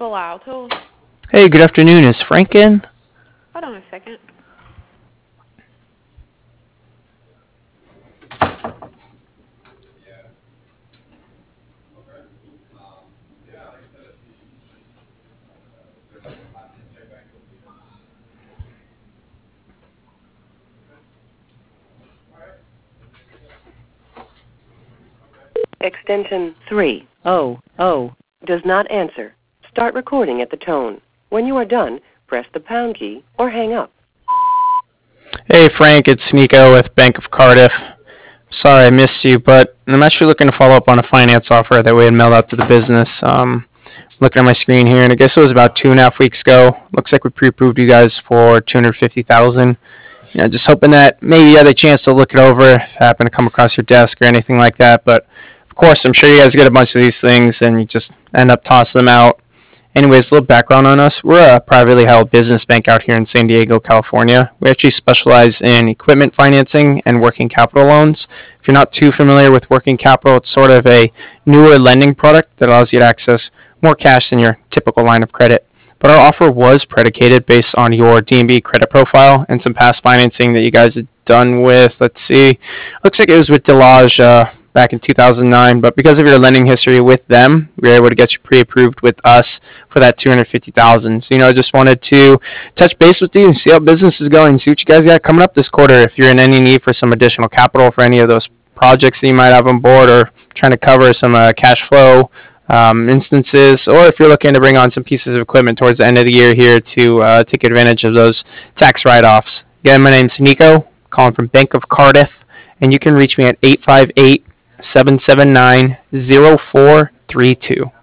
Alto. Hey, good afternoon. Is Frank in? Hold on a second. Extension 300 does not answer. Start recording at the tone. When you are done, press the pound key or hang up. Hey, Frank. It's Nico with Bank of Cardiff. Sorry I missed you, but I'm actually looking to follow up on a finance offer that we had mailed out to the business. Looking at my screen here, and I guess it was about 2.5 weeks ago. Looks like we pre-approved you guys for $250,000. Just hoping that maybe you had a chance to look it over, if it happened to come across your desk or anything like that. But of course, I'm sure you guys get a bunch of these things, and you just end up tossing them out. Anyways, a little background on us. We're a privately held business bank out here in San Diego, California. We actually specialize in equipment financing and working capital loans. If you're not too familiar with working capital, it's sort of a newer lending product that allows you to access more cash than your typical line of credit. But our offer was predicated based on your D&B credit profile and some past financing that you guys had done with, let's see, looks like it was with Delage back in 2009. But because of your lending history with them, we were able to get you pre-approved with us for that $250,000. So, I just wanted to touch base with you and see how business is going, see what you guys got coming up this quarter, if you're in any need for some additional capital for any of those projects that you might have on board, or trying to cover some cash flow instances, or if you're looking to bring on some pieces of equipment towards the end of the year here to take advantage of those tax write-offs. Again, my name's Nico, calling from Bank of Cardiff, and you can reach me at 858-779-0432.